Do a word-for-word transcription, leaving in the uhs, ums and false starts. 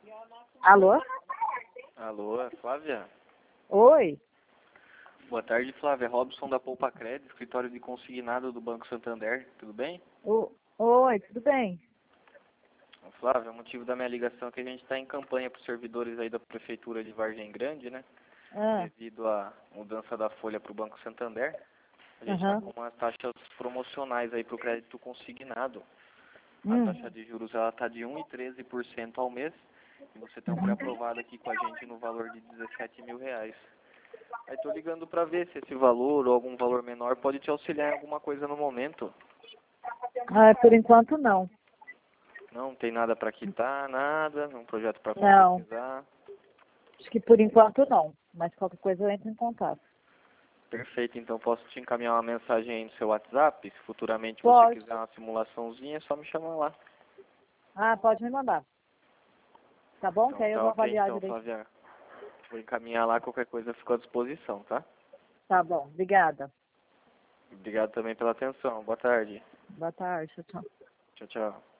Alô? Alô, é Flávia? Oi? Boa tarde, Flávia. Robson da Poupa Crédito, escritório de consignado do Banco Santander. Tudo bem? O- Oi, tudo bem? Flávia, o motivo da minha ligação é que a gente está em campanha para os servidores aí da Prefeitura de Vargem Grande, né? Ah, Devido à mudança da folha para o Banco Santander. A gente está aham. com umas taxas promocionais aí para o crédito consignado. A Hum, taxa de juros ela está de um vírgula treze por cento ao mês. E você tem um uhum. pré-aprovado aqui com a gente no valor de dezessete mil reais. Aí tô ligando para ver se esse valor ou algum valor menor pode te auxiliar em alguma coisa no momento. Ah, por enquanto não. Não tem nada para quitar, nada, um projeto para Não, concretizar. acho que por enquanto não. Mas qualquer coisa eu entro em contato. Perfeito, então posso te encaminhar uma mensagem aí no seu WhatsApp. Se futuramente você Pode. quiser uma simulaçãozinha, é só me chamar lá. Ah, pode me mandar. Tá bom? Que Então aí eu tá vou ok, avaliar então, direito. Flávia. Vou encaminhar lá, qualquer coisa eu fico à disposição, tá? Tá bom, obrigada. Obrigado também pela atenção. Boa tarde. Boa tarde, tchau. Tchau, tchau.